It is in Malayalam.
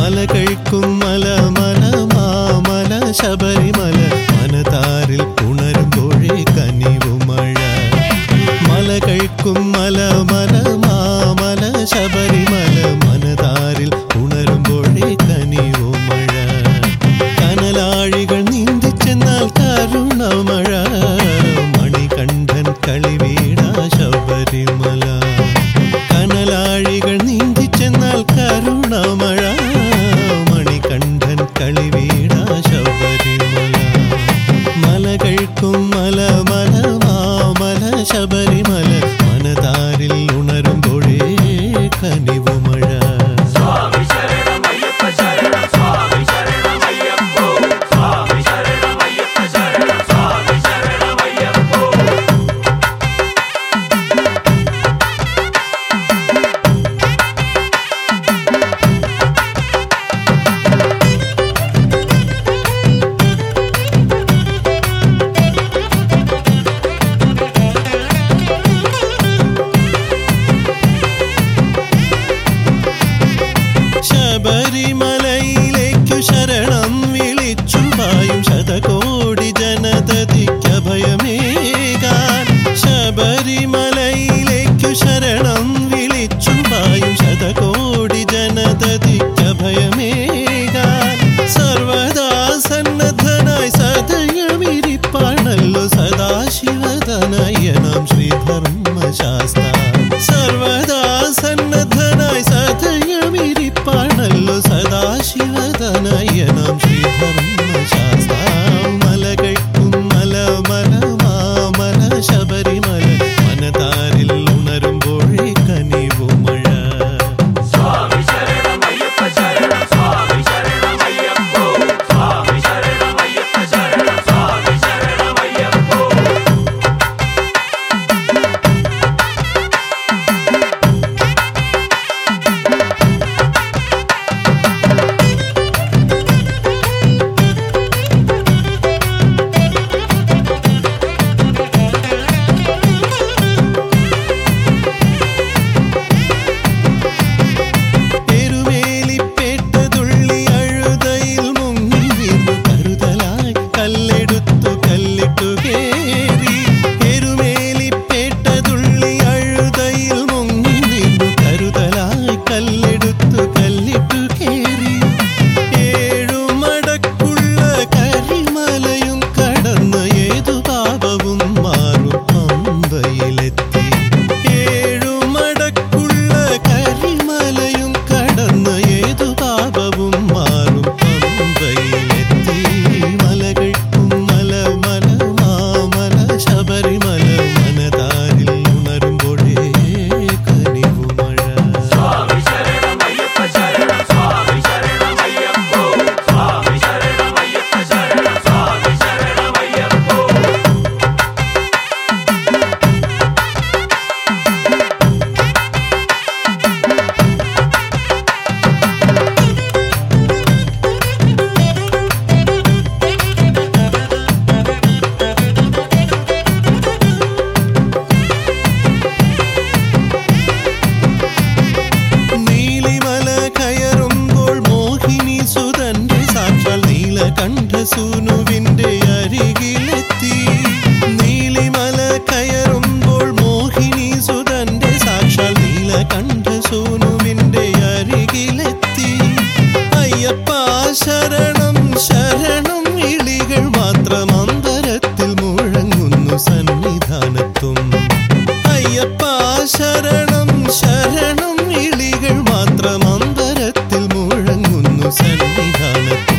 മലകൾക്കും മല മല മാമല ശബരിമല മനതാരിൽ ഉണരുമ്പോഴേ കനിവുമഴ. മലകൾക്കും മല മല മാമല ശബരിമല മനതാരിൽ ഉണരുമ്പോഴേ കനിവുമഴ. കനലാഴികൾ നീന്തിച്ചെന്നാൽ കരുണമഴ. മണികണ്ഠൻ കളിവീണ ശബരിമല. കനലാഴികൾ നീന്തിച്ചെന്നാൽ കരുണമഴ. മണികണ്ഠൻ കളിവീണ ശബരിമല. മലകൾക്കും മല മല മാമല ശബരിമല മനതാരിൽ ഉണരുമ്പോഴേ കനിവുമഴ. ശബരിമലയിലേക്കു ശരണം വിളിച്ചു പായും ശതകോടി ജനതയ്ക്കഭയമേകാൻ. ശബരിമലയിലേക്കു ശരണം വിളിച്ചു പായും ശതകോടി ജനതയ്ക്കഭയമേകാൻ. സർവദാ സന്നദ്ധനായി സദയമിരിപ്പാണല്ലോ സദാശിവതനയനാം ശ്രീധർമ്മശാസ്ത്ര. സർവദാ സന്നദ്ധനായി സദയമിരിപ്പാണല്ലോ സദാശിവതനയനാം ശ്രീധർമ്മശാസ്ത്ര. മലകൾക്കും മല മല മാമല ശബരിമല മനതാരിൽ ഉണരുമ്പോഴേ കനിവുമഴ. സൂനുവിന്റെ അരികിലെത്തി. നീലിമല കയറുമ്പോൾ മോഹിനി സുതന്റെ സാക്ഷാൽ നീലകണ്ഠ സൂനുവിന്റെ അരികിലെത്തി. അയ്യപ്പ ശരണം ശരണം വിളികൾ മാത്രം അന്തരത്തിൽ മുഴങ്ങുന്നു സന്നിധാനത്തും. അയ്യപ്പ ശരണം ശരണം വിളികൾ മാത്രം അന്തരത്തിൽ മുഴങ്ങുന്നു സന്നിധാനത്തും.